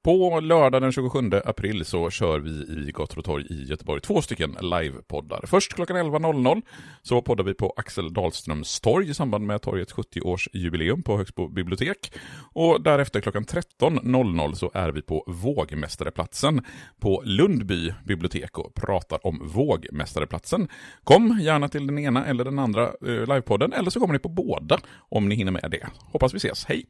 På lördag den 27 april så kör vi i Gator och torg i Göteborg 2 stycken livepoddar. Först klockan 11.00 så poddar vi på Axel Dahlströms torg i samband med torgets 70-årsjubileum på Högsbo bibliotek. Och därefter klockan 13.00 så är vi på Vågmästareplatsen på Lundby bibliotek och pratar om Vågmästareplatsen. Kom gärna till den ena eller den andra livepodden, eller så kommer ni på båda om ni hinner med det. Hoppas vi ses, hej!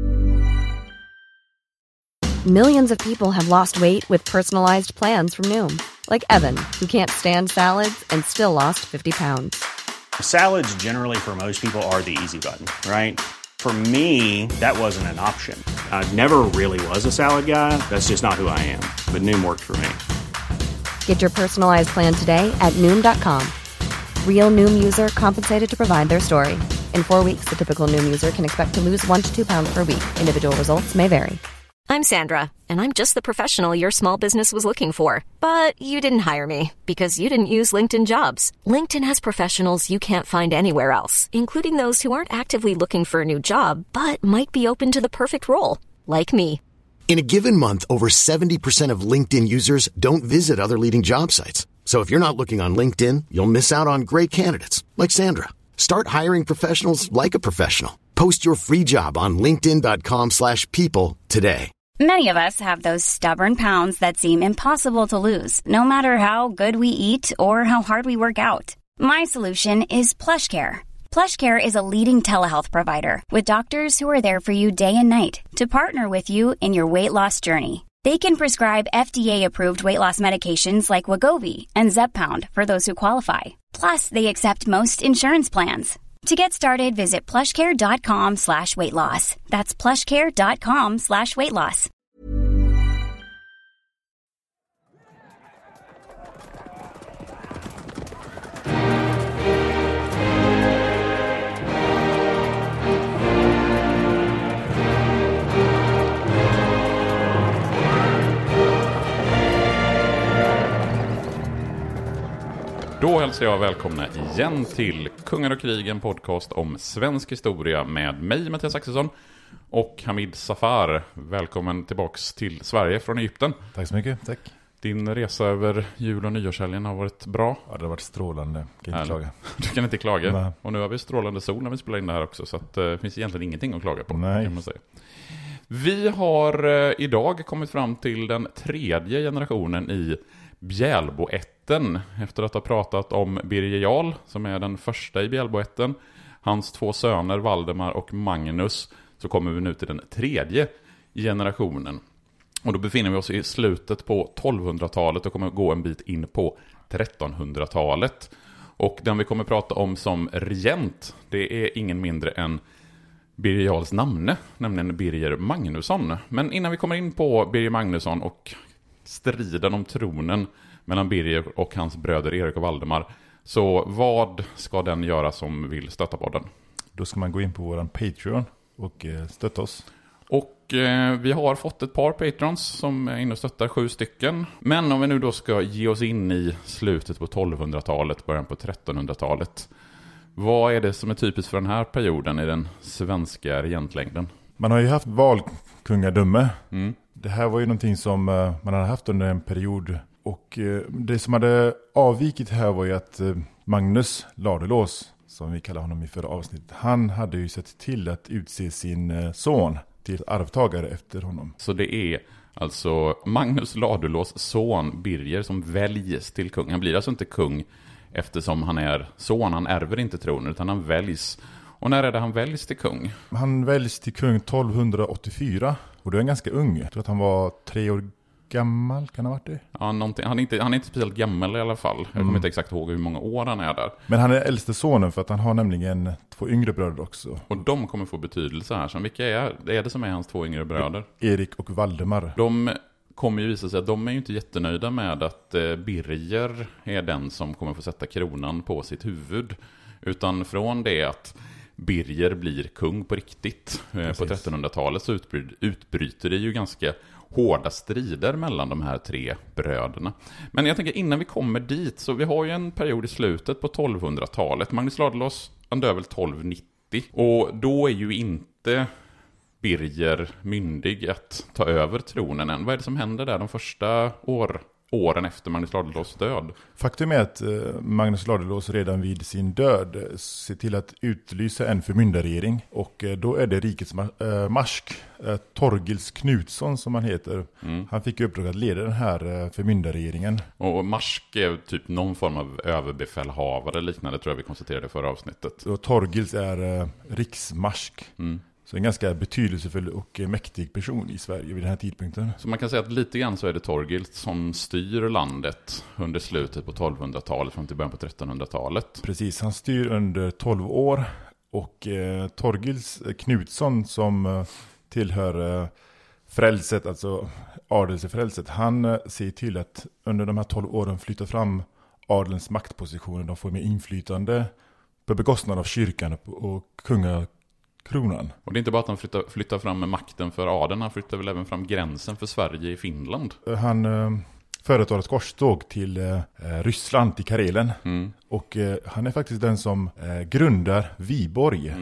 Millions of people have lost weight with personalized plans from Noom. Like Evan, who can't stand salads and still lost 50 pounds. Salads generally for most people are the easy button, right? For me, that wasn't an option. I never really was a salad guy. That's just not who I am. But Noom worked for me. Get your personalized plan today at Noom.com. Real Noom user compensated to provide their story. In 4 weeks, the typical Noom user can expect to lose 1 to 2 pounds per week. Individual results may vary. I'm Sandra, and I'm just the professional your small business was looking for. But you didn't hire me because you didn't use LinkedIn Jobs. LinkedIn has professionals you can't find anywhere else, including those who aren't actively looking for a new job, but might be open to the perfect role, like me. In a given month, over 70% of LinkedIn users don't visit other leading job sites. So if you're not looking on LinkedIn, you'll miss out on great candidates, like Sandra. Start hiring professionals like a professional. Post your free job on linkedin.com/people today. Many of us have those stubborn pounds that seem impossible to lose, no matter how good we eat or how hard we work out. My solution is PlushCare. PlushCare is a leading telehealth provider with doctors who are there for you day and night to partner with you in your weight loss journey. They can prescribe FDA-approved weight loss medications like Wegovy and Zepbound for those who qualify. Plus, they accept most insurance plans. To get started, visit plushcare.com/weightloss. That's plushcare.com/weightloss. Då hälsar jag välkomna igen till Kungar och krig, en podcast om svensk historia med mig, Mattias Axelsson, och Hamid Safar. Välkommen tillbaks till Sverige från Egypten. Tack så mycket, tack. Din resa över jul- och nyårshelgen har varit bra. Ja, det har varit strålande, kan inte klaga. Du kan inte klaga. Nej. Och nu har vi strålande sol när vi spelar in det här också, så att, det finns egentligen ingenting att klaga på. Nej. Kan man säga. Vi har idag kommit fram till den 3:e generationen i Bjälboätten, efter att ha pratat om Birger Jarl, som är den första i Bjälboätten, hans 2 söner Valdemar och Magnus, så kommer vi nu till den 3:e generationen. Och då befinner vi oss i slutet på 1200-talet och kommer gå en bit in på 1300-talet. Och den vi kommer prata om som regent, det är ingen mindre än Birger Jarls namne, nämligen Birger Magnusson. Men innan vi kommer in på Birger Magnusson och striden om tronen mellan Birger och hans bröder Erik och Valdemar, så vad ska den göra som vill stötta podden? Då ska man gå in på våran Patreon och stötta oss. Och vi har fått ett par patrons som är inne och stöttar, 7 stycken. Men om vi nu då ska ge oss in i slutet på 1200-talet, början på 1300-talet, vad är det som är typiskt för den här perioden i den svenska regentlängden? Man har ju haft valkungadöme. Det här var ju någonting som man hade haft under en period. Och det som hade avvikit här var ju att Magnus Ladulås, som vi kallar honom i förra avsnittet, han hade ju sett till att utse sin son till arvtagare efter honom. Så det är alltså Magnus Ladulås son Birger som väljs till kung. Han blir alltså inte kung eftersom han är son, han ärver inte tronen, utan han väljs. Och när är det han väljs till kung? Han väljs till kung 1284 och då är han ganska ung. Jag tror att han var 3 år gammal, kan ha varit det? Ja, han är inte speciellt gammal i alla fall. Jag kommer inte exakt ihåg hur många år han är där. Men han är äldste sonen för att han har nämligen 2 yngre bröder också. Och de kommer få betydelse här. Så vilka är det som är hans 2 yngre bröder? Erik och Valdemar. De kommer ju visa sig att de är ju inte jättenöjda med att Birger är den som kommer få sätta kronan på sitt huvud. Utan från det att Birger blir kung på riktigt på 1300-talet så utbryter det ju ganska hårda strider mellan de här 3 bröderna. Men jag tänker innan vi kommer dit, så vi har ju en period i slutet på 1200-talet. Magnus Ladulås, han dör väl 1290. Och då är ju inte Birger myndig att ta över tronen än. Vad är det som händer där de första åren efter Magnus Ladulås död? Faktum är att Magnus Ladulås redan vid sin död ser till att utlysa en förmyndarregering. Och då är det rikets marsk, Torgils Knutsson som han heter. Han fick uppdrag att leda den här förmyndarregeringen. Och marsk är typ någon form av överbefälhavare liknande, tror jag vi konstaterade i förra avsnittet. Och Torgils är riksmarsk. Så en ganska betydelsefull och mäktig person i Sverige vid den här tidpunkten. Så man kan säga att lite grann så är det Torgild som styr landet under slutet på 1200-talet fram till början på 1300-talet. Precis, han styr under 12 år. Och Torgils Knutsson som tillhör frälset, alltså adelsfrälset, han ser till att under de här 12 åren flytta fram adelns maktpositioner. De får mer inflytande på bekostnad av kyrkan och kungakronan. Och det är inte bara att han flyttar fram makten för adeln, han flyttar väl även fram gränsen för Sverige i Finland. Han företar ett korståg till Ryssland, till Karelen. Och han är faktiskt den som grundar Viborg.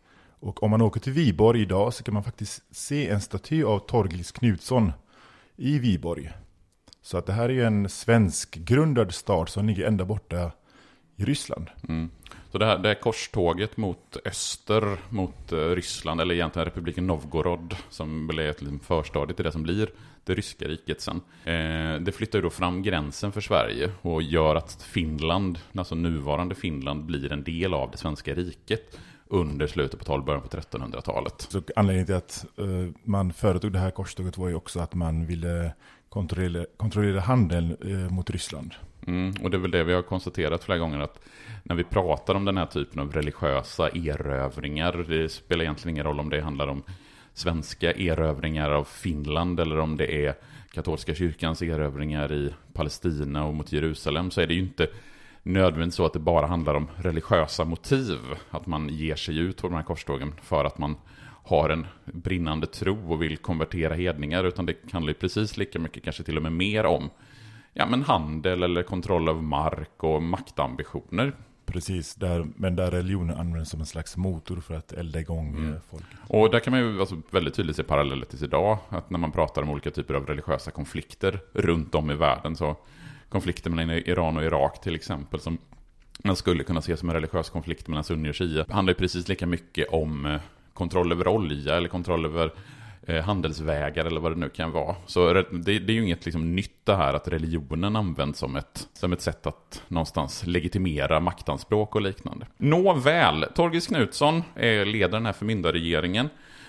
Och om man åker till Viborg idag så kan man faktiskt se en staty av Torgils Knutsson i Viborg. Så att det här är ju en svensk grundad stad som ligger ända borta i Ryssland. Så det här korståget mot öster, mot Ryssland, eller egentligen republiken Novgorod, som blir ett förstadie till det som blir det ryska riket sen. Det flyttar ju då fram gränsen för Sverige och gör att Finland, alltså nuvarande Finland, blir en del av det svenska riket under slutet på 12, början på 1300-talet. Så anledningen till att man företog det här korståget var ju också att man ville kontrollera handeln mot Ryssland. Och det är väl det vi har konstaterat flera gånger, att när vi pratar om den här typen av religiösa erövringar, det spelar egentligen ingen roll om det handlar om svenska erövringar av Finland eller om det är katolska kyrkans erövringar i Palestina och mot Jerusalem, så är det ju inte nödvändigt så att det bara handlar om religiösa motiv, att man ger sig ut på de här korstågen för att man har en brinnande tro och vill konvertera hedningar, utan det handlar ju precis lika mycket, kanske till och med mer om men handel eller kontroll av mark och maktambitioner. Precis, men där religionen används som en slags motor för att elda igång folk. Och där kan man ju väldigt tydligt se paralleller till idag, att när man pratar om olika typer av religiösa konflikter runt om i världen, så konflikter mellan Iran och Irak till exempel, som man skulle kunna se som en religiös konflikt mellan sunni och shia, handlar ju precis lika mycket om kontroll över olja eller kontroll över handelsvägar eller vad det nu kan vara. Så det är ju inget nytt det här att religionen används som ett sätt att någonstans legitimera maktanspråk och liknande. Nåväl, Torgils Knutsson leder den här förmyndarregeringen.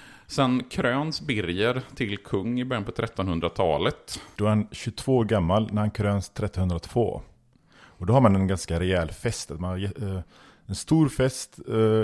Sen kröns Birger till kung i början på 1300-talet. Då är han 22 år gammal när han kröns 1302. Och då har man en ganska rejäl fest. En stor fest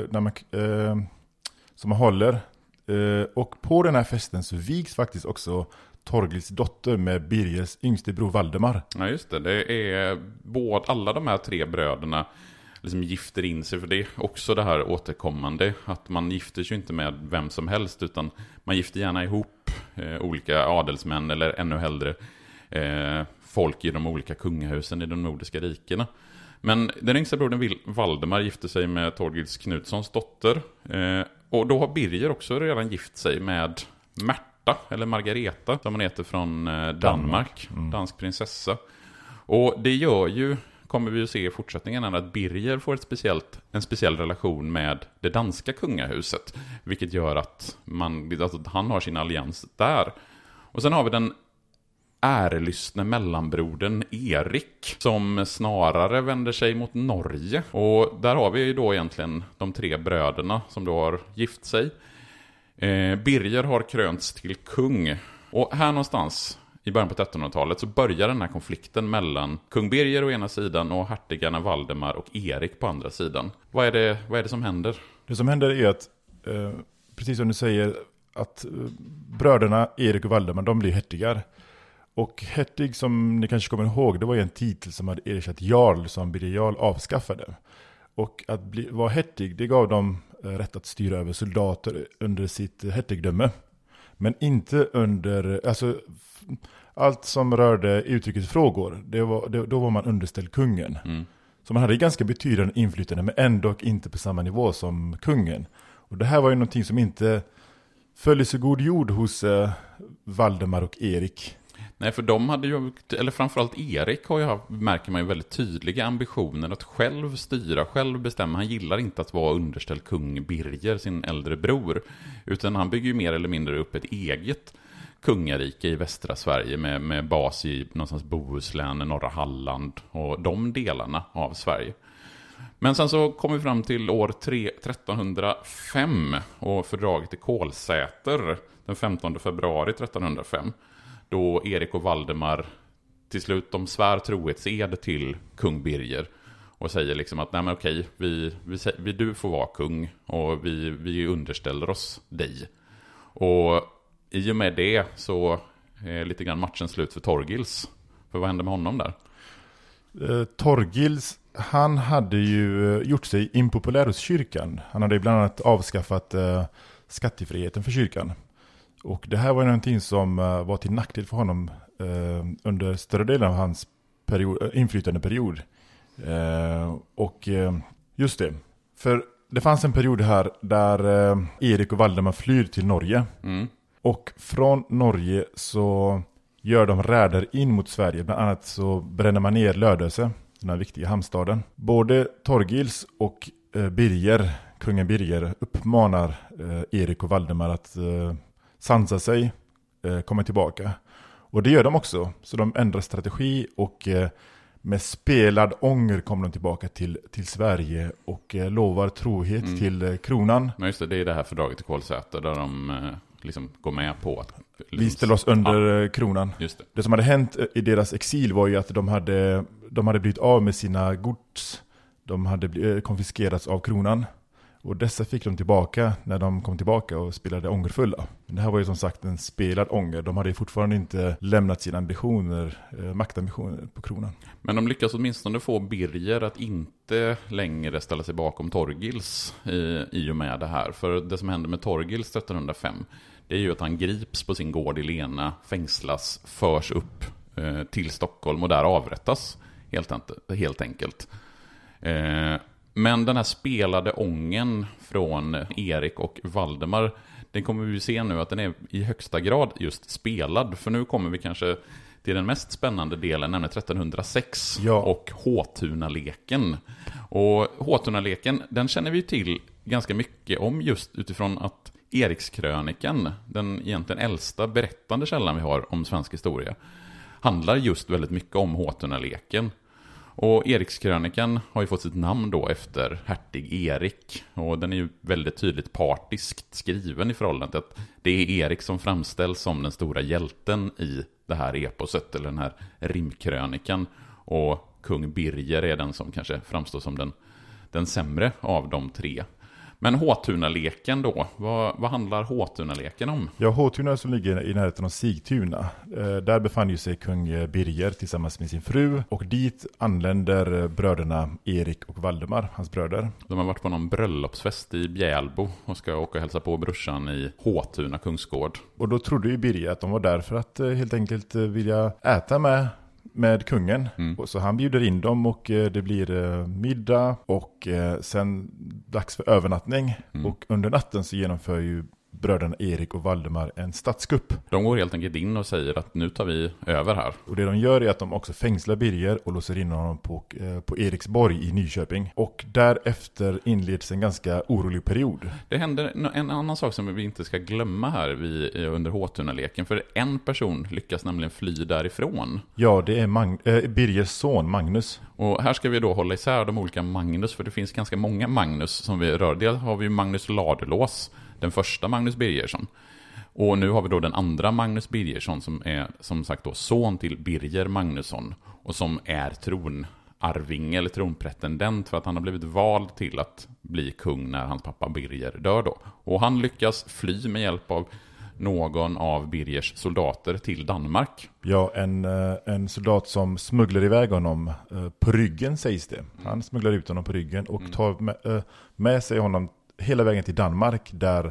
som man håller. Och på den här festen så vigs faktiskt också Torgils dotter med Birgers yngste bror Valdemar. Ja, just det. Det är alla de här 3 bröderna gifter in sig, för det är också det här återkommande att man gifter sig inte med vem som helst, utan man gifter gärna ihop olika adelsmän eller ännu hellre folk i de olika kungahusen i de nordiska rikena. Men den yngsta brodern Valdemar gifte sig med Torgils Knutssons dotter, och då har Birger också redan gift sig med Märta, eller Margareta som hon heter, från Danmark. Dansk prinsessa. Och det gör ju, kommer vi att se i fortsättningen, att Birger får en speciell relation med det danska kungahuset, vilket gör att han har sin allians där. Och sen har vi den ärelystne mellanbrodern Erik, som snarare vänder sig mot Norge. Och där har vi ju då egentligen de 3 bröderna som då har gift sig. Birger har krönts till kung. Och här någonstans i början på 1300-talet så börjar den här konflikten mellan kung Birger å ena sidan och hertigarna Valdemar och Erik på andra sidan. Vad är det som händer? Det som händer är att, precis som du säger, att bröderna Erik och Valdemar, de blir hertigar. Och hertig, som ni kanske kommer ihåg, det var ju en titel som hade ersatt jarl, som Birger Jarl avskaffade. Och att vara hertig, det gav dem rätt att styra över soldater under sitt hertigdöme. Men inte under, allt som rörde utrikesfrågor, då var man underställd kungen. Så man hade ganska betydande inflytande, men ändå inte på samma nivå som kungen. Och det här var ju någonting som inte följelsegod jord hos Valdemar och Erik. Nej, för de hade ju, eller framförallt Erik har ju, märker man ju, väldigt tydliga ambitioner att själv styra, själv bestämma. Han gillar inte att vara underställd kung Birger, sin äldre bror, utan han bygger ju mer eller mindre upp ett eget kungarike i västra Sverige med bas i någonstans Bohuslän, norra Halland och de delarna av Sverige. Men sen så kom vi fram till år 1305 och fördraget i Kolsäter den 15 februari 1305. Då Erik och Valdemar till slut de svär trohetsed till kung Birger och säger liksom att nej men okej, vi du får vara kung och vi underställer oss dig. Och i och med det så är lite grann matchen slut för Torgils. För vad hände med honom där? Torgils, han hade ju gjort sig impopulär hos kyrkan. Han hade bland annat avskaffat skattefriheten för kyrkan. Och det här var någonting som var till nackdel för honom under större delen av hans inflytandeperiod. Just det. För det fanns en period här där Erik och Valdemar flyr till Norge. Mm. Och från Norge så gör de räder in mot Sverige. Bland annat så bränner man ner Lödöse, den här viktiga hamnstaden. Både Torgils och kungen Birger uppmanar Erik och Valdemar att sansa sig, komma tillbaka. Och det gör de också. Så de ändrar strategi och med spelad ånger kommer de tillbaka till Sverige och lovar trohet till kronan. Men just det är det här fördraget i Kolsäter där de liksom går med på att vi ställer oss under kronan. Just det. Det som hade hänt i deras exil var ju att de hade blivit av med sina gods. De hade konfiskerats av kronan. Och dessa fick de tillbaka när de kom tillbaka och spelade ångerfulla. Men det här var ju som sagt en spelad ånger. De hade ju fortfarande inte lämnat sina maktambitioner på kronan. Men de lyckas åtminstone få Birger att inte längre ställa sig bakom Torgils i och med det här. För det som hände med Torgils 1305, det är ju att han grips på sin gård i Lena, fängslas, förs upp till Stockholm och där avrättas helt enkelt. Men den här spelade ången från Erik och Valdemar, den kommer vi se nu att den är i högsta grad just spelad. För nu kommer vi kanske till den mest spännande delen, nämligen 1306 och Håtunaleken. Och Håtunaleken, den känner vi till ganska mycket om just utifrån att Erikskrönikan, den egentligen äldsta berättande källan vi har om svensk historia, handlar just väldigt mycket om Håtunaleken. Och Erikskrönikan har ju fått sitt namn då efter hertig Erik. Och den är ju väldigt tydligt partiskt skriven i förhållande till att det är Erik som framställs som den stora hjälten i det här eposet, eller den här rimkrönikan. Och kung Birger är den som kanske framstår som den sämre av de tre. Men Håtunaleken då, vad handlar Håtunaleken om? Ja, Håtuna som ligger i närheten av Sigtuna. Där befann ju sig kung Birger tillsammans med sin fru. Och dit anländer bröderna Erik och Valdemar, hans bröder. De har varit på någon bröllopsfest i Bjälbo och ska åka och hälsa på brorsan i Håtuna kungsgård. Och då trodde ju Birger att de var där för att helt enkelt vilja äta med kungen. Och så han bjuder in dem och det blir middag och sen dags för övernattning. Och under natten så genomför ju bröderna Erik och Valdemar en statskupp. De går helt enkelt in och säger att nu tar vi över här. Och det de gör är att de också fängslar Birger och låser in honom på Eriksborg i Nyköping. Och därefter inleds en ganska orolig period. Det händer en annan sak som vi inte ska glömma här under Håtunaleken. För en person lyckas nämligen fly därifrån. Ja, det är Birgers son Magnus. Och här ska vi då hålla isär de olika Magnus, för det finns ganska många Magnus som vi rör. Dels har vi Magnus Ladulås, den första Magnus Birgersson. Och nu har vi då den andra Magnus Birgersson som är som sagt då son till Birger Magnusson och som är tronarvinge eller tronpretendent för att han har blivit vald till att bli kung när hans pappa Birger dör då. Och han lyckas fly med hjälp av någon av Birgers soldater till Danmark. Ja, en soldat som smugglar iväg honom på ryggen sägs det. Han smugglar ut honom på ryggen och tar med sig honom hela vägen till Danmark där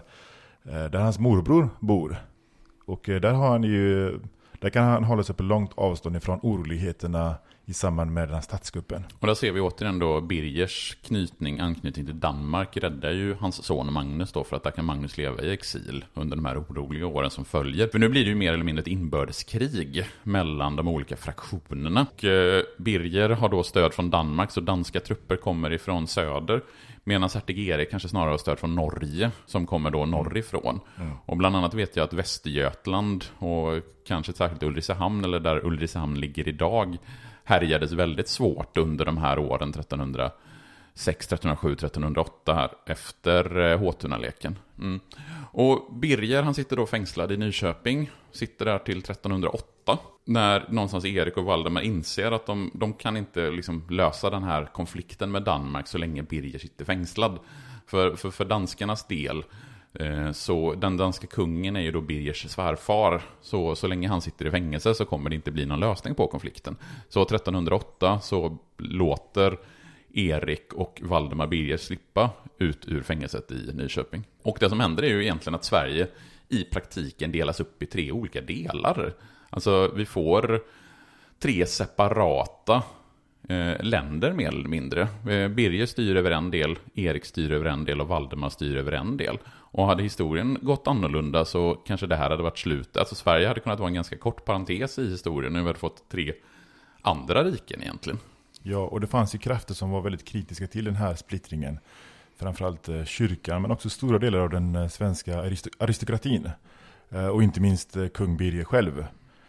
hans morbror bor. Och där kan han hålla sig på långt avstånd ifrån oroligheterna i samband med den här statskuppen. Och där ser vi återigen då Birgers anknytning till Danmark räddar ju hans son Magnus då, för att där kan Magnus leva i exil under de här oroliga åren som följer. För nu blir det ju mer eller mindre ett inbördeskrig mellan de olika fraktionerna. Och Birger har då stöd från Danmark, så danska trupper kommer ifrån söder. Medan hertig Erik kanske snarare har stöd från Norge, som kommer då norrifrån. Och bland annat vet jag att Västergötland och kanske särskilt Ulricehamn, eller där Ulricehamn ligger idag, härjades väldigt svårt under de här åren 1306, 1307, 1308 här, efter Håtunaleken. Och Birger, han sitter då fängslad i Nyköping, sitter där till 1308, när någonstans Erik och Valdemar inser att de kan inte liksom lösa den här konflikten med Danmark så länge Birger sitter fängslad. För danskarnas del, så den danska kungen är ju då Birgers svärfar, så länge han sitter i fängelse så kommer det inte bli någon lösning på konflikten. Så 1308 så låter Erik och Valdemar Birger slippa ut ur fängelset i Nyköping. Och det som händer är ju egentligen att Sverige i praktiken delas upp i 3 olika delar. Alltså vi får 3 separata länder mer eller mindre. Birger styr över en del, Erik styr över en del och Valdemar styr över en del. Och hade historien gått annorlunda så kanske det här hade varit slut. Alltså Sverige hade kunnat vara en ganska kort parentes i historien. Nu har vi fått 3 andra riken egentligen. Ja, och det fanns ju krafter som var väldigt kritiska till den här splittringen. Framförallt kyrkan, men också stora delar av den svenska aristokratin. Och inte minst kung Birger själv.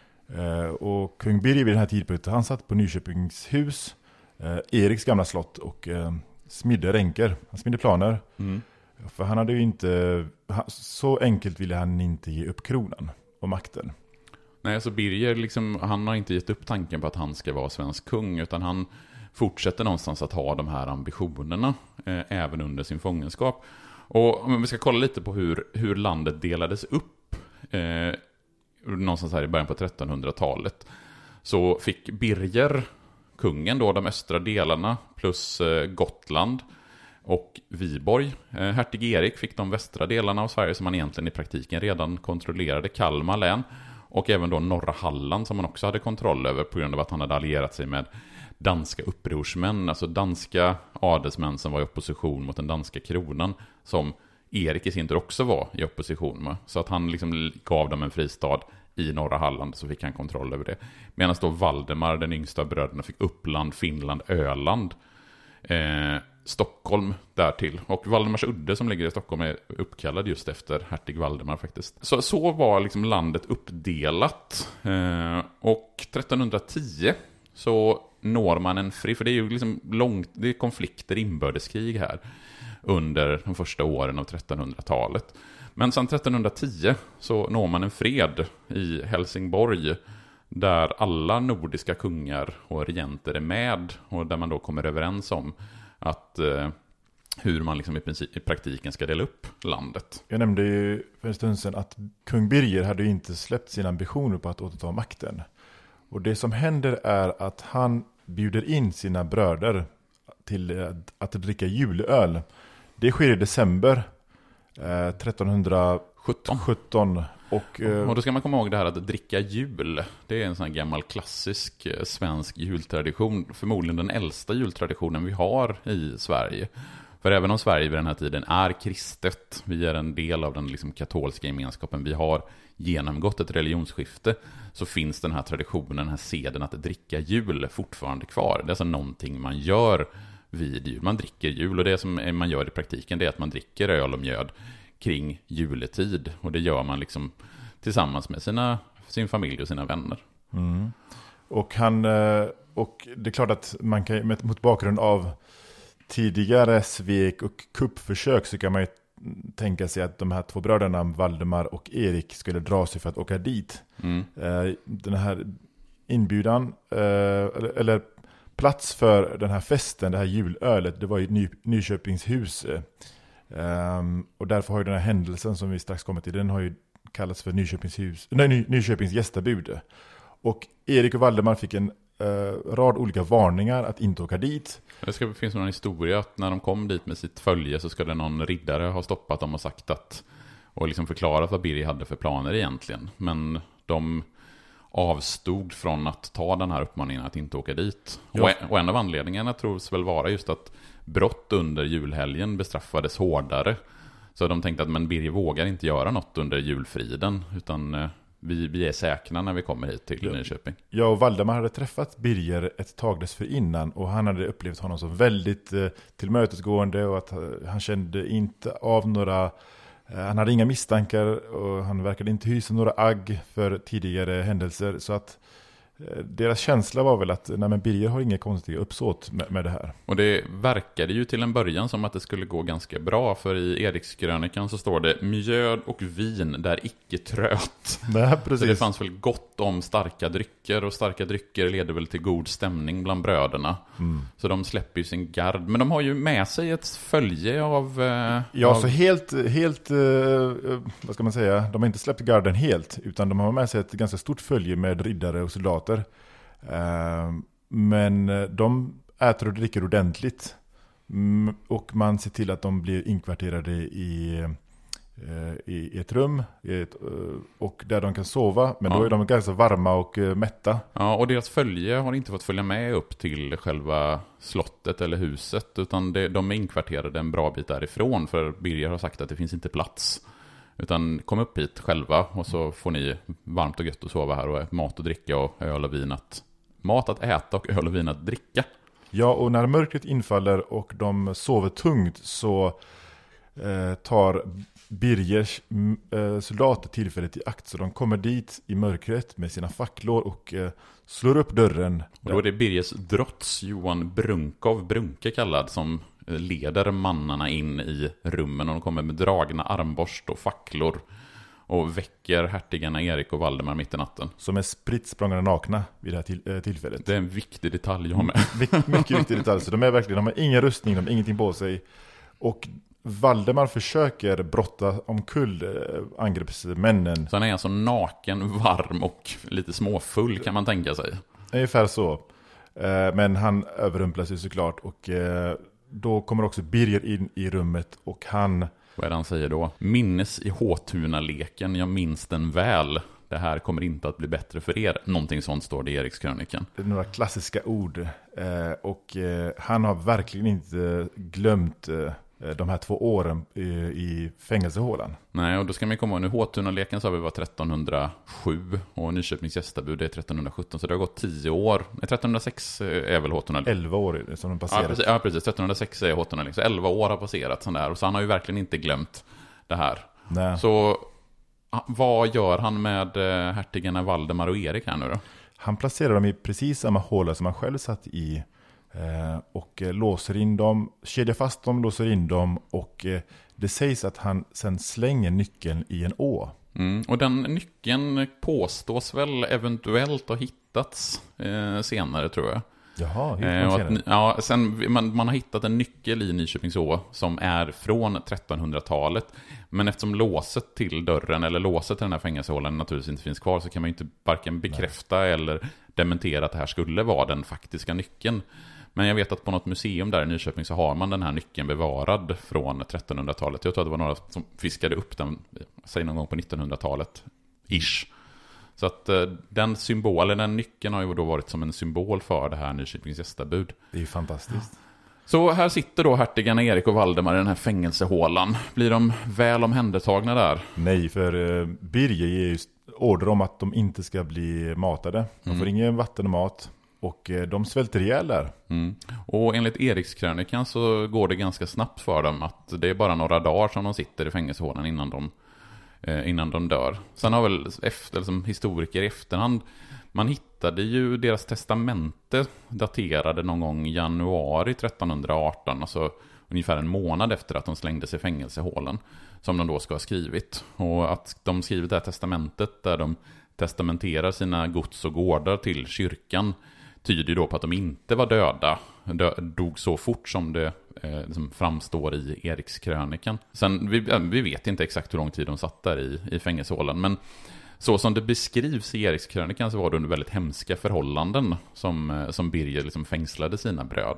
Och kung Birger vid den här tidpunkten, han satt på Nyköpings hus, Eriks gamla slott, och smidde ränker. Han smidde planer. För han hade ju inte, så enkelt ville han inte ge upp kronan och makten. Nej, alltså Birger liksom, han har inte gett upp tanken på att han ska vara svensk kung, utan han fortsätter någonstans att ha de här ambitionerna även under sin fångenskap. Och om vi ska kolla lite på hur landet delades upp någonstans här i början på 1300-talet, så fick Birger, kungen då, de östra delarna plus Gotland och Viborg. Hertig Erik fick de västra delarna av Sverige som man egentligen i praktiken redan kontrollerade, Kalmar län, och även då norra Halland som man också hade kontroll över på grund av att han hade allierat sig med danska upprorsmän, alltså danska adelsmän som var i opposition mot den danska kronan, som Erik i sin tur också var i opposition med. Så att han liksom gav dem en fristad i norra Halland, så fick han kontroll över det. Medan då Valdemar, den yngsta av bröderna, fick Uppland, Finland, Öland, Stockholm därtill. Och Valdemars udde som ligger i Stockholm är uppkallad just efter hertig Valdemar faktiskt. Så var liksom landet uppdelat. Och 1310 så når man en fri, för det är ju liksom det är konflikter, inbördeskrig här under de första åren av 1300-talet. Men sedan 1310 så når man en fred i Helsingborg där alla nordiska kungar och regenter är med, och där man då kommer överens om att hur man liksom i praktiken ska dela upp landet. Jag nämnde ju för en stund sedan att kung Birger hade ju inte släppt sina ambitioner på att återta makten. Och det som händer är att han bjuder in sina bröder till att dricka julöl. Det sker i december 1317. Och då ska man komma ihåg det här att dricka jul. Det är en sån här gammal klassisk svensk jultradition. Förmodligen den äldsta jultraditionen vi har i Sverige. För även om Sverige vid den här tiden är kristet, vi är en del av den liksom katolska gemenskapen, vi har genomgått ett religionsskifte, så finns den här traditionen, den här seden att dricka jul fortfarande kvar. Det är alltså någonting man gör vid jul. Man dricker jul, och det som man gör i praktiken det är att man dricker öl och mjöd kring juletid. Och det gör man liksom tillsammans med sin familj och sina vänner. Mm. Och det är klart att man kan, mot bakgrund av tidigare svek och kuppförsök, så kan man ju tänka sig att de här 2 bröderna Valdemar och Erik skulle dra sig för att åka dit. Den här inbjudan eller plats för den här festen, det här julölet, det var i Nyköpings hus. Och därför har ju den här händelsen som vi strax kommer till, den har ju kallats för Nyköpings gästabud. Och Erik och Valdemar fick en rad olika varningar att inte åka dit. Det finns någon historia att när de kom dit med sitt följe så ska det någon riddare ha stoppat dem och sagt att, och liksom förklarat vad Birger hade för planer egentligen. Men de avstod från att ta den här uppmaningen att inte åka dit. Ja. Och en av anledningarna tros väl vara just att brott under julhelgen bestraffades hårdare. Så de tänkte att men Birger vågar inte göra något under julfriden, utan vi är säkra när vi kommer hit till Nyköping. Ja, och Valdemar hade träffat Birger ett tag dessförinnan och han hade upplevt honom som väldigt tillmötesgående och att han kände inte av några, han hade inga misstankar och han verkade inte hysa några agg för tidigare händelser, så att deras känsla var väl att nej, men Birger har inga konstiga uppsåt med det här. Och det verkade ju till en början som att det skulle gå ganska bra, för i Erikskrönikan så står det mjöd och vin där icke tröt. Nej, precis. Så det fanns väl gott om starka drycker, och starka drycker leder väl till god stämning bland bröderna. Så de släpper ju sin gard, men de har ju med sig ett följe av... så helt vad ska man säga, de har inte släppt garden helt, utan de har med sig ett ganska stort följe med riddare och soldater. Men de äter och dricker ordentligt, och man ser till att de blir inkvarterade i ett rum och där de kan sova, men då är de ganska varma och mätta. Ja, och deras följe har inte fått följa med upp till själva slottet eller huset, utan de är inkvarterade en bra bit därifrån, för Birger har sagt att det finns inte plats. Utan kom upp hit själva och så får ni varmt och gött att sova här, och mat att dricka och öl och vin mat att äta och öl och vin att dricka. Ja, och när mörkret infaller och de sover tungt så tar Birgers soldater tillfället i akt, så de kommer dit i mörkret med sina facklor och slår upp dörren. Och då är det Birgers drots Johan Brunke kallad, som leder mannarna in i rummen, och de kommer med dragna armborst och facklor och väcker hertigarna Erik och Valdemar mitt i natten. Som är spritt språngande nakna vid det här tillfället. Det är en viktig detalj jag har med. Mycket viktig detalj. Så de har ingen rustning, de har ingenting på sig. Och Valdemar försöker brotta omkull angreppsmännen. Så han är alltså naken, varm och lite småfull, kan man tänka sig. Ungefär så. Men han överrumplas ju såklart, och då kommer också Birger in i rummet, och han... Vad är det han säger då? Minnes i Håtuna-leken, jag minns den väl. Det här kommer inte att bli bättre för er. Någonting sånt står det i Erikskrönikan. Det är några klassiska ord. Och han har verkligen inte glömt de här 2 åren i fängelsehålan. Nej, och då ska man komma ihåg nu, Håtuna-leken sa vi var 1307 och Nyköpings gästabud är 1317, så det har gått 10 år. 1306 är väl Håtuna-leken. 11 år som de passerat. Ja, precis. 1306 är Håtuna-leken, så 11 år har passerat sån där, och så han har ju verkligen inte glömt det här. Nej. Så vad gör han med hertigarna Valdemar och Erik här nu då? Han placerar dem i precis samma håla som han själv satt i, och låser in dem, kedjar fast dem, låser in dem, och det sägs att han sen slänger nyckeln i en å. Och den nyckeln påstås väl eventuellt ha hittats senare, tror jag. Jaha, man har hittat en nyckel i Nyköpingså som är från 1300-talet. Men eftersom låset till dörren eller låset till den här fängelsehålan naturligtvis inte finns kvar, så kan man ju inte varken bekräfta eller dementera att det här skulle vara den faktiska nyckeln. Men jag vet att på något museum där i Nyköping så har man den här nyckeln bevarad från 1300-talet. Jag tror att det var några som fiskade upp den, säg någon gång på 1900-talet ish. Så att den nyckeln har ju då varit som en symbol för det här Nyköpings gästabud. Det är ju fantastiskt. Så här sitter då hertigarna Erik och Valdemar i den här fängelsehålan. Blir de väl omhändertagna där? Nej, för Birger ger ju order om att de inte ska bli matade. De får ingen vatten och mat. Och de svälter ihjäl där. Och enligt Erikskrönikan så går det ganska snabbt för dem, att det är bara några dagar som de sitter i fängelsehålan innan de dör. Sen har väl som historiker i efterhand, man hittade ju deras testamente daterade någon gång i januari 1318, alltså ungefär en månad efter att de slängdes i fängelsehålan, som de då ska ha skrivit. Och att de skrivit det här testamentet där de testamenterar sina gods och gårdar till kyrkan tyder ju då på att de inte var döda, dog så fort som det liksom framstår i Erikskrönikan. Sen, vi vet inte exakt hur lång tid de satt där i fängelsehålan, men så som det beskrivs i Erikskrönikan så var det under väldigt hemska förhållanden som Birger liksom fängslade sina bröder.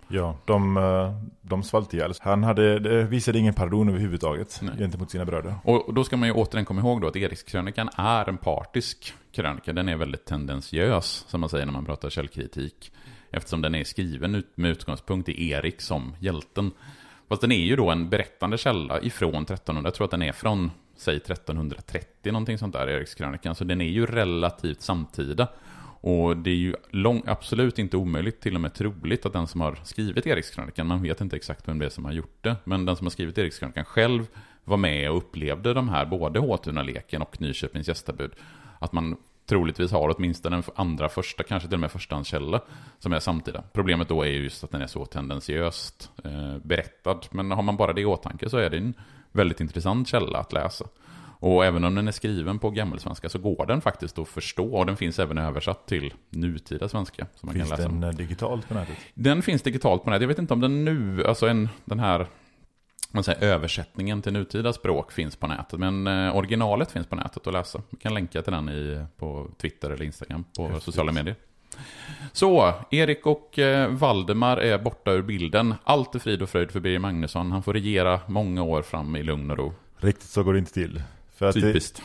Ja, de svalt ihjäl. Han visade ingen pardon överhuvudtaget gentemot sina bröder. Och då ska man ju återigen komma ihåg då att Erikskrönikan är en partisk krönika. Den är väldigt tendensiös, som man säger när man pratar källkritik. Eftersom den är skriven med utgångspunkt i Erik som hjälten. Fast den är ju då en berättande källa ifrån 1300. Jag tror att den är från, säg 1330, någonting sånt där, Erikskrönikan. Så den är ju relativt samtida. Och det är ju absolut inte omöjligt, till och med troligt, att den som har skrivit Erikskrönikan, man vet inte exakt vem det är som har gjort det, men den som har skrivit Erikskrönikan själv var med och upplevde de här, både Håtunaleken och Nyköpings gästabud. Att man troligtvis har åtminstone en andra, första, kanske till och med förstahandskälla som är samtida. Problemet då är just att den är så tendensiöst berättad. Men har man bara det i åtanke så är det en väldigt intressant källa att läsa. Och även om den är skriven på gammelsvenska så går den faktiskt att förstå. Och den finns även översatt till nutida svenska. Som man finns kan läsa. Den digitalt på nätet? Den finns digitalt på nätet. Jag vet inte om den nu, alltså den här översättningen till nutida språk finns på nätet. Men originalet finns på nätet att läsa. Vi kan länka till den på Twitter eller Instagram på sociala medier. Så, Erik och Valdemar är borta ur bilden. Allt är frid och fröjd för Birger Magnusson. Han får regera många år fram i lugn och ro. Riktigt så går det inte till. För att typiskt.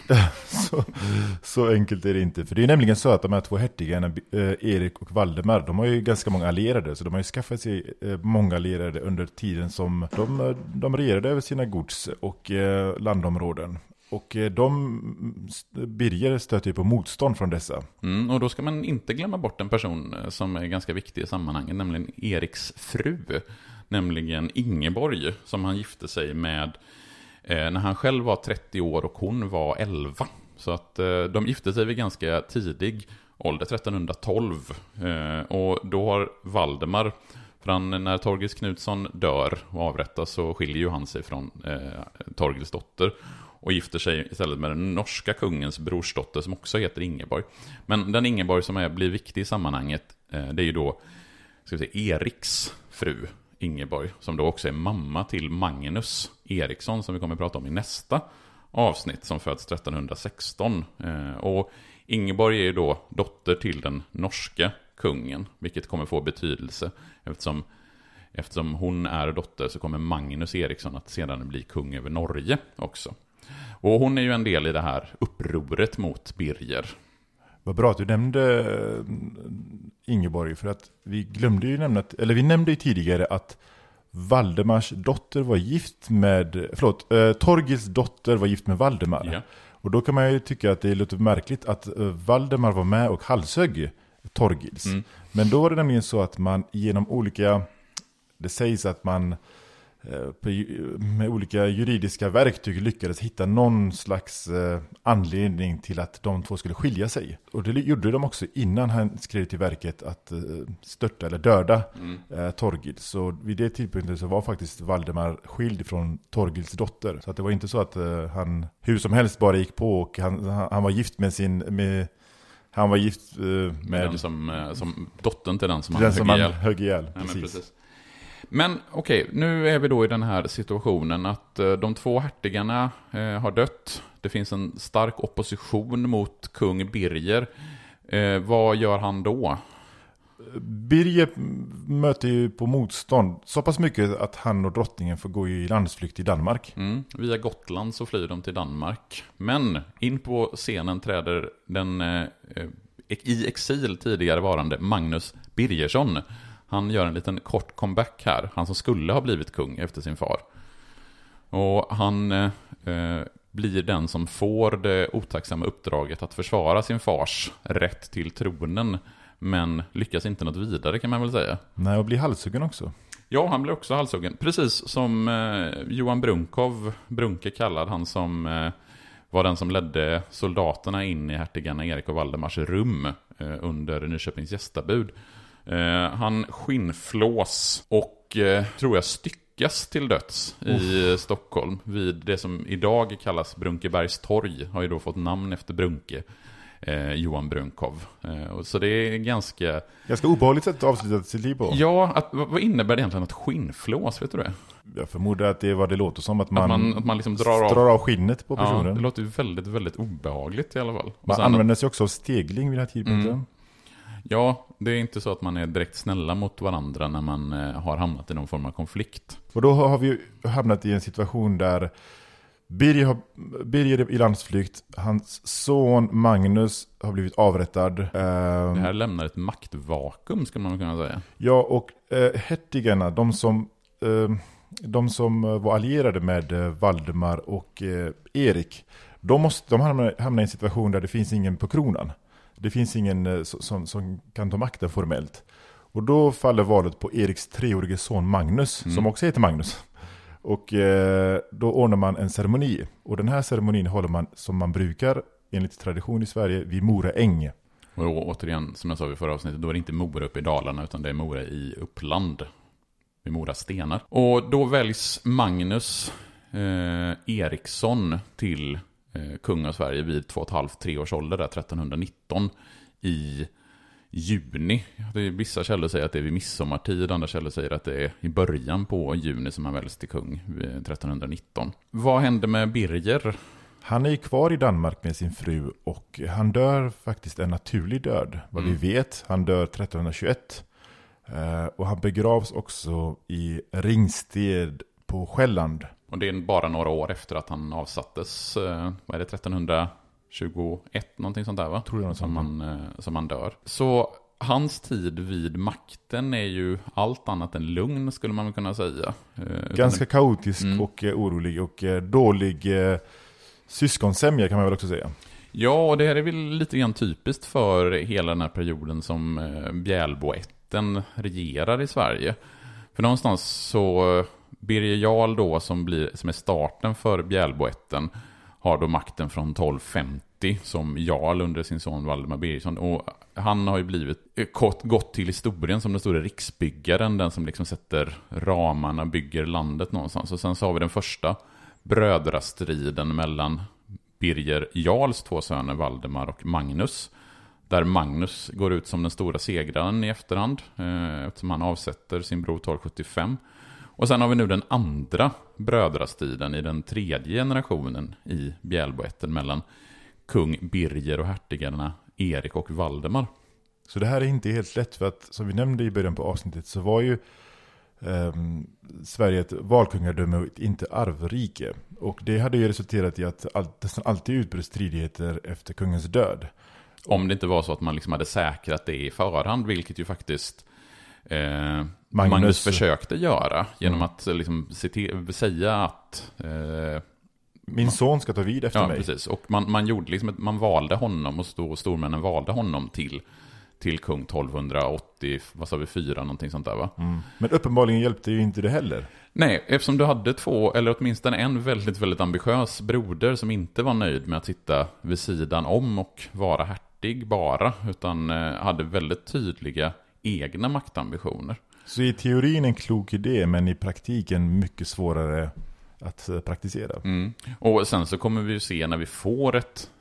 Så enkelt är det inte. För det är nämligen så att de här två hertigarna, Erik och Valdemar, de har ju ganska många allierade. Så de har ju skaffat sig många allierade under tiden som de regerade över sina gods och landområden. Och Birger stöter ju på motstånd från dessa. Och då ska man inte glömma bort en person som är ganska viktig i sammanhanget, nämligen Eriks fru. Nämligen Ingeborg, som han gifte sig med när han själv var 30 år och hon var 11. Så att de gifte sig vid ganska tidig ålder, 1312. Och då har Valdemar, när Torgils Knutsson dör och avrättas, så skiljer ju han sig från Torgils dotter och gifter sig istället med den norska kungens brorsdotter som också heter Ingeborg. Men den Ingeborg som blir viktig i sammanhanget, det är ju då, ska vi säga, Eriks fru Ingeborg, som då också är mamma till Magnus Eriksson, som vi kommer att prata om i nästa avsnitt, som föds 1316. Och Ingeborg är ju då dotter till den norska kungen, vilket kommer få betydelse eftersom hon är dotter, så kommer Magnus Eriksson att sedan bli kung över Norge också. Och hon är ju en del i det här upproret mot Birger. Vad bra att du nämnde Ingeborg, för att vi nämnde ju tidigare att Valdemars dotter var gift med, Torgils dotter var gift med Valdemar. Ja. Och då kan man ju tycka att det är lite märkligt att Valdemar var med och halshögg Torgils. Men då var det nämligen så att man genom olika, det sägs att man med olika juridiska verktyg lyckades hitta någon slags anledning till att de två skulle skilja sig. Och det gjorde de också innan han skrev till verket att störta eller döda Torgil. Så vid det tidpunkten så var faktiskt Valdemar skild från Torgils dotter. Så att det var inte så att han hur som helst bara gick på och han var gift med han var gift med den som dottern till den som han högg ihjäl. Precis. Men okej, nu är vi då i den här situationen att de två hertigarna har dött. Det finns en stark opposition mot kung Birger. Vad gör han då? Birger möter ju på motstånd så pass mycket att han och drottningen får gå i landsflykt i Danmark. Via Gotland så flyr de till Danmark. Men in på scenen träder den i exil tidigare varande Magnus Birgersson. Han gör en liten kort comeback här. Han som skulle ha blivit kung efter sin far. Och han blir den som får det otacksamma uppdraget att försvara sin fars rätt till tronen. Men lyckas inte något vidare, kan man väl säga. Nej, och blir halshuggen också. Ja, han blir också halshuggen. Precis som Johan Brunke kallad, han som var den som ledde soldaterna in i hertigarna Erik och Valdemars rum under Nyköpings gästabud. Han skinnflås och tror jag styckas till döds i Stockholm vid det som idag kallas Brunkebergs torg. Har ju då fått namn efter Brunke, Johan Brunkov. Så det är ganska obehagligt sätt att avsluta sitt liv på. Ja, vad innebär det egentligen att skinnflås, vet du det? Jag förmodar att det är vad det låter som, att man liksom drar av skinnet på personen. Ja, det låter ju väldigt, väldigt obehagligt i alla fall. Man använder sig också av stegling vid den här tidpunkten. Ja, det är inte så att man är direkt snälla mot varandra när man har hamnat i någon form av konflikt. Och då har vi hamnat i en situation där Birger i landsflykt, hans son Magnus har blivit avrättad. Det här lämnar ett maktvakuum, ska man kunna säga. Ja, och hertigarna, de som var allierade med Valdemar och Erik, de hamnar i en situation där det finns ingen på kronan. Det finns ingen som kan ta makten formellt. Och då faller valet på Eriks 3-årige son Magnus, som också heter Magnus. Och då ordnar man en ceremoni. Och den här ceremonin håller man som man brukar enligt tradition i Sverige vid Mora äng. Och återigen, som jag sa vid förra avsnittet, då är det inte Mora uppe i Dalarna utan det är Mora i Uppland. Vid Mora stenar. Och då väljs Magnus Eriksson till kung av Sverige vid 2,5-3 års ålder, där 1319 i juni. Vissa källor säger att det är vid midsommartid, andra källor säger att det är i början på juni som han väljs till kung, 1319. Vad hände med Birger? Han är kvar i Danmark med sin fru och han dör faktiskt en naturlig död. Vad vi vet, han dör 1321 och han begravs också i Ringsted på Själland. Och det är bara några år efter att han avsattes, vad är det, 1321, någonting sånt där va? Tror jag som han dör. Så hans tid vid makten är ju allt annat än lugn, skulle man kunna säga. Ganska kaotisk och orolig och dålig syskonsämja kan man väl också säga. Ja, och det här är väl lite grann typiskt för hela den här perioden som Bjälboätten regerar i Sverige. För någonstans så Birger Jarl då som är starten för Bjälboätten har då makten från 1250 som jarl under sin son Valdemar Birgersson. Och han har ju blivit gått till historien som den stora riksbyggaren, den som liksom sätter ramarna, bygger landet någonstans. Och sen så har vi den första brödrastriden mellan Birger Jarls 2 söner Valdemar och Magnus. Där Magnus går ut som den stora segraren i efterhand eftersom han avsätter sin bror 1275. Och sen har vi nu den andra brödrastriden i den 3:e generationen i Bjälboätten mellan kung Birger och hertigarna Erik och Valdemar. Så det här är inte helt lätt, för att som vi nämnde i början på avsnittet så var ju Sverige ett valkungadöme och inte arvrike. Och det hade ju resulterat i att nästan alltid utbröt stridigheter efter kungens död. Om det inte var så att man liksom hade säkrat det i förhand, vilket ju faktiskt Magnus försökte göra genom att liksom säga att min son ska ta vid efter mig. Ja, precis. Och man gjorde liksom man valde honom, och stormännen valde honom till kung 1280, vad sa vi, 4, någonting sånt där va? Men uppenbarligen hjälpte ju inte det heller. Nej, eftersom du hade 2, eller åtminstone en väldigt, väldigt ambitiös broder som inte var nöjd med att sitta vid sidan om och vara hertig bara, utan hade väldigt tydliga egna maktambitioner. Så i teorin en klok idé, men i praktiken mycket svårare att praktisera. Och sen så kommer vi ju se när vi får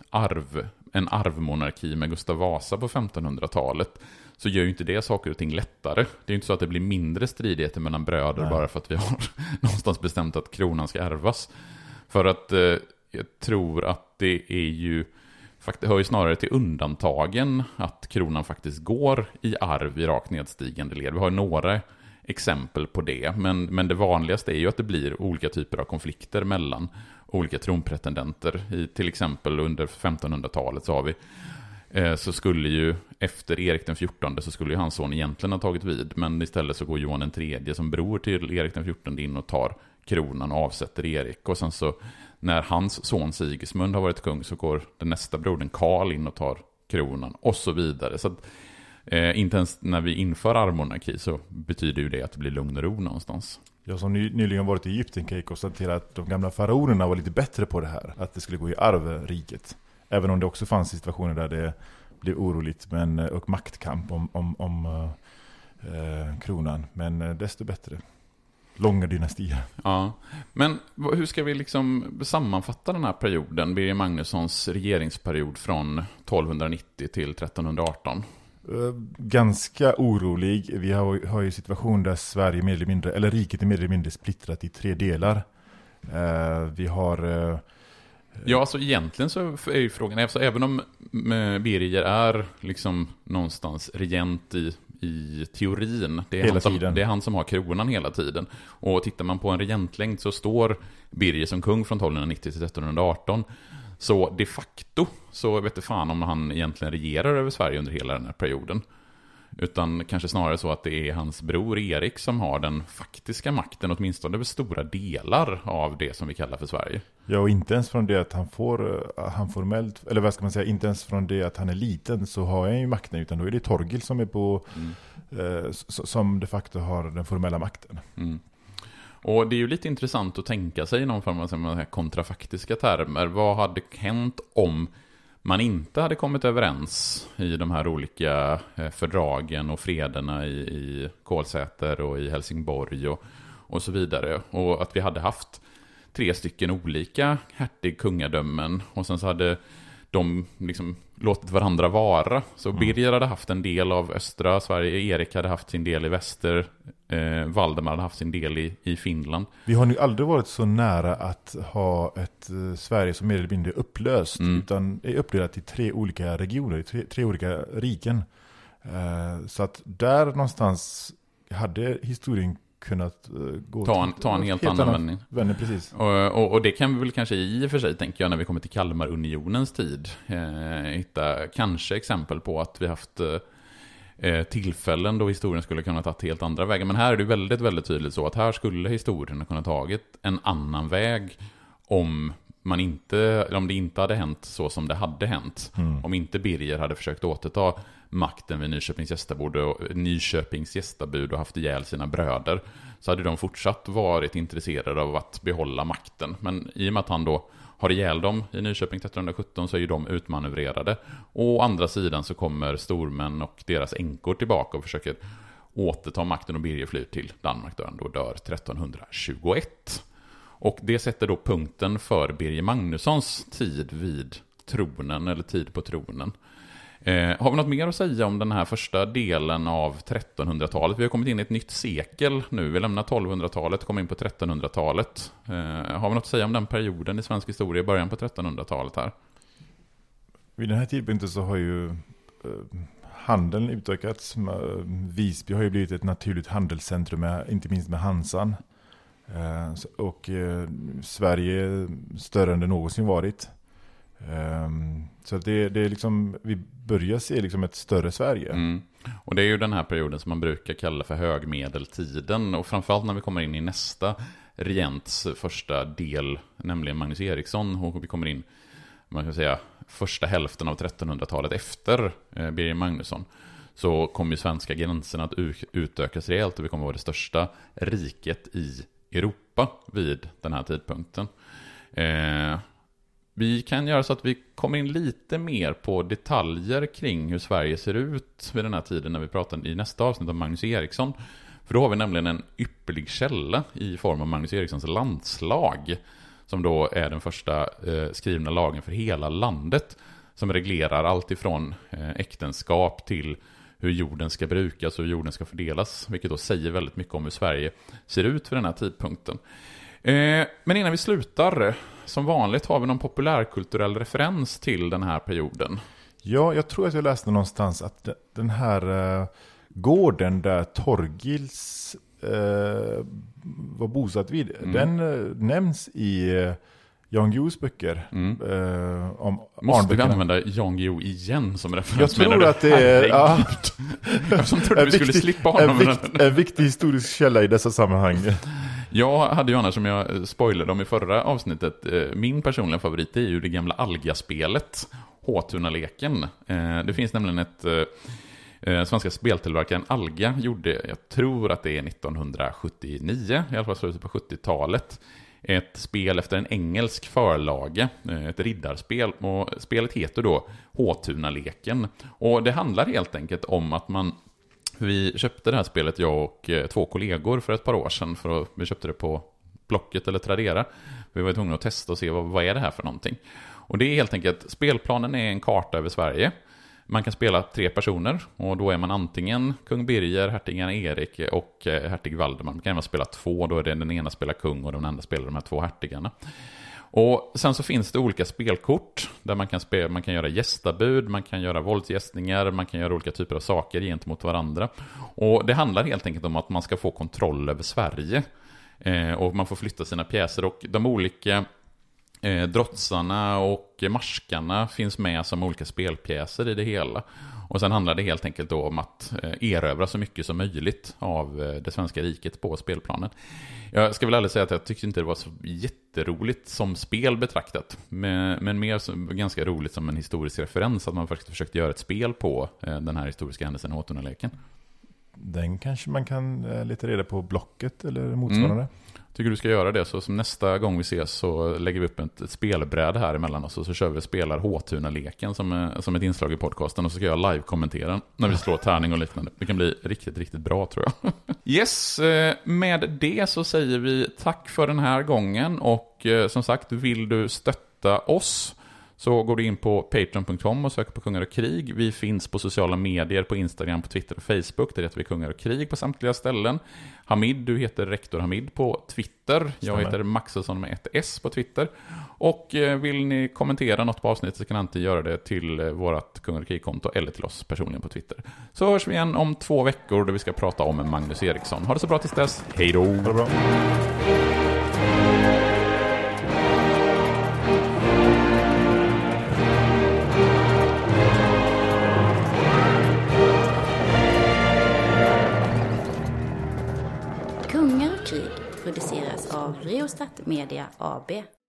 en arvmonarki med Gustav Vasa på 1500-talet, så gör ju inte det saker och ting lättare. Det är ju inte så att det blir mindre stridigheter mellan bröder bara för att vi har någonstans bestämt att kronan ska ärvas. För att jag tror att det är ju det hör ju snarare till undantagen att kronan faktiskt går i arv i rakt nedstigande led. Vi har några exempel på det, men det vanligaste är ju att det blir olika typer av konflikter mellan olika tronpretendenter. Till exempel under 1500-talet så har vi så skulle ju efter Erik den 14 så skulle ju hans son egentligen ha tagit vid, men istället så går Johan den 3 som bror till Erik den 14 in och tar kronan och avsätter Erik, och sen så när hans son Sigismund har varit kung så går den nästa brodern Karl in och tar kronan och så vidare. Så att inte ens när vi inför arvmonarki så betyder ju det att det blir lugn och ro någonstans. Jag som nyligen varit i Egypten kan ju konstatera att de gamla faraonerna var lite bättre på det här, att det skulle gå i arvriket. Även om det också fanns situationer där det blev oroligt och maktkamp om kronan, men desto bättre. Långa dynastier. Ja, men hur ska vi liksom sammanfatta den här perioden, Birger Magnussons regeringsperiod från 1290 till 1318? Ganska orolig. Vi har ju situation där Sverige mer eller mindre, eller riket är mer eller mindre splittrat i 3 delar. Vi har Ja, alltså egentligen så är ju frågan, alltså, även om Birger är liksom någonstans regent i teorin, det är han som har kronan hela tiden. Och tittar man på en regentlängd så står Birger som kung från 1290 till 1318. Så de facto så vet jag fan om han egentligen regerar över Sverige under hela den här perioden. Utan kanske snarare så att det är hans bror Erik som har den faktiska makten, åtminstone över stora delar av det som vi kallar för Sverige. Ja, och inte ens från det att han formellt, eller vad ska man säga, inte ens från det att han är liten så har han ju makten, utan då är det Torgil som är på som de facto har den formella makten. Mm. Och det är ju lite intressant att tänka sig i någon form av kontrafaktiska termer. Vad hade hänt om man inte hade kommit överens i de här olika fördragen och frederna i Kolsäter och i Helsingborg och så vidare. Och att vi hade haft 3 stycken olika hertig-kungadömen och sen så hade de liksom låtit varandra vara. Så Birger hade haft en del av östra Sverige, Erik hade haft sin del i väster, Valdemar hade haft sin del i Finland. Vi har nu aldrig varit så nära att ha ett Sverige som mer eller mindre upplöst, utan är uppdelat i 3 olika regioner, 3 olika riken. Så att där någonstans hade historien kunnat gå ta en helt annan vändning. Precis. Och det kan vi väl kanske i och för sig, tänker jag, när vi kommer till Kalmarunionens tid hitta kanske exempel på att vi haft tillfällen då historien skulle kunna ta helt andra vägar. Men här är det väldigt, väldigt tydligt så att här skulle historien kunna tagit en annan väg om det inte hade hänt så som det hade hänt. Om inte Birger hade försökt återta makten vid Nyköpings gästabud och haft ihjäl sina bröder, så hade de fortsatt varit intresserade av att behålla makten. Men i och med att han då har ihjäl dem i Nyköping 1317 så är ju de utmanövrerade. Och å andra sidan så kommer stormän och deras änkor tillbaka och försöker återta makten, och Birger flyr till Danmark där han då dör 1321. Och det sätter då punkten för Birger Magnussons tid vid tronen, eller tid på tronen. Har vi något mer att säga om den här första delen av 1300-talet? Vi har kommit in i ett nytt sekel nu. Vi lämnar 1200-talet och kommer in på 1300-talet. Har vi något att säga om den perioden i svensk historia i början på 1300-talet här? Vid den här tidpunkten så har ju handeln utökats. Visby har ju blivit ett naturligt handelscentrum, inte minst med Hansan. Och Sverige är större än det någonsin varit. Så det är liksom, vi börjar se liksom ett större Sverige. Och det är ju den här perioden som man brukar kalla för högmedeltiden, och framförallt när vi kommer in i nästa regents första del, nämligen Magnus Eriksson, och vi kommer in, man kan säga, första hälften av 1300-talet efter Birger Magnusson, så kommer ju svenska gränserna att utökas rejält, och vi kommer vara det största riket i Europa vid den här tidpunkten. Vi kan göra så att vi kommer in lite mer på detaljer kring hur Sverige ser ut vid den här tiden när vi pratar i nästa avsnitt om Magnus Eriksson. För då har vi nämligen en ypperlig källa i form av Magnus Erikssons landslag, som då är den första skrivna lagen för hela landet, som reglerar allt ifrån äktenskap till hur jorden ska brukas och hur jorden ska fördelas, vilket då säger väldigt mycket om hur Sverige ser ut för den här tidpunkten. Men innan vi slutar, som vanligt, har vi någon populärkulturell referens till den här perioden? Ja, jag tror att jag läste någonstans att den här gården där Torgils var bosatt vid, den nämns i Jan Guillous böcker. Om måste vi använda Jan Guillou igen som referens? Jag tror att det är jag som trodde vi skulle slippa honom. En viktig historisk källa i dessa sammanhang. Jag hade ju annars, som jag spoilade om i förra avsnittet, min personliga favorit är ju det gamla Alga-spelet, Håtunaleken. Det finns nämligen ett svenska speltillverkaren Alga gjorde, jag tror att det är 1979, i alla fall slutet på 70-talet, ett spel efter en engelsk förlage, ett riddarspel, och spelet heter då Håtunaleken. Och det handlar helt enkelt om att vi köpte det här spelet, jag och 2 kollegor, för ett par år sedan, för att vi köpte det på Blocket eller Tradera. Vi var tvungna att testa och se vad är det här för någonting. Och det är helt enkelt, spelplanen är en karta över Sverige. Man kan spela 3 personer, och då är man antingen kung Birger, hertigarna Erik och hertig Valdemar. Man kan även spela 2, då är det den ena spelar kung och den andra spelar de här 2 hertigarna. Och sen så finns det olika spelkort där man kan göra gästabud, man kan göra våldsgästningar, man kan göra olika typer av saker gentemot varandra. Och det handlar helt enkelt om att man ska få kontroll över Sverige. Och man får flytta sina pjäser, och de olika drotsarna och marskarna finns med som olika spelpjäser i det hela. Och sen handlar det helt enkelt då om att erövra så mycket som möjligt av det svenska riket på spelplanen. Jag ska väl ärligt säga att jag tyckte inte det var så jätteroligt som spel betraktat. Men mer ganska roligt som en historisk referens, att man faktiskt försökte göra ett spel på den här historiska händelsen, Håtunaleken. Den kanske man kan leta reda på Blocket eller motsvarande. Tycker du ska göra det, så som nästa gång vi ses så lägger vi upp ett spelbräd här emellan oss, och så kör vi spelar Håtunaleken som ett inslag i podcasten, och så ska jag live-kommentera när vi slår tärning och liknande. Det kan bli riktigt, riktigt bra, tror jag. Yes, med det så säger vi tack för den här gången, och som sagt, vill du stötta oss så går du in på patreon.com och söker på Kungar och krig. Vi finns på sociala medier, på Instagram, på Twitter och Facebook. Där heter vi Kungar och krig på samtliga ställen. Hamid, du heter Rektor Hamid på Twitter. Jag heter Maxelsson med ett S på Twitter. Och vill ni kommentera något på avsnittet så kan ni antingen göra det till vårt Kungar och krig-konto eller till oss personligen på Twitter. Så hörs vi igen om 2 veckor då vi ska prata om Magnus Eriksson. Ha det så bra tills dess. Hej då! Ha det bra. Produceras av Reostat Media AB.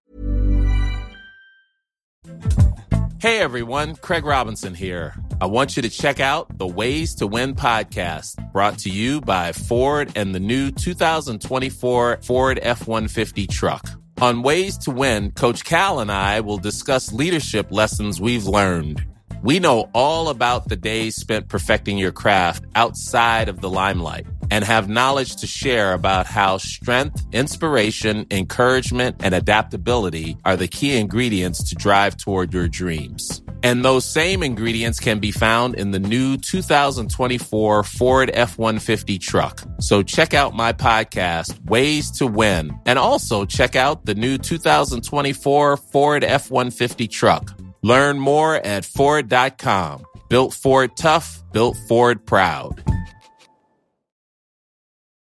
Hey everyone, Craig Robinson here. I want you to check out the Ways to Win podcast, brought to you by Ford and the new 2024 Ford F-150 truck. On Ways to Win, Coach Cal and I will discuss leadership lessons we've learned. We know all about the days spent perfecting your craft outside of the limelight, and have knowledge to share about how strength, inspiration, encouragement, and adaptability are the key ingredients to drive toward your dreams. And those same ingredients can be found in the new 2024 Ford F-150 truck. So check out my podcast, Ways to Win, and also check out the new 2024 Ford F-150 truck. Learn more at Ford.com. Built Ford tough, built Ford proud.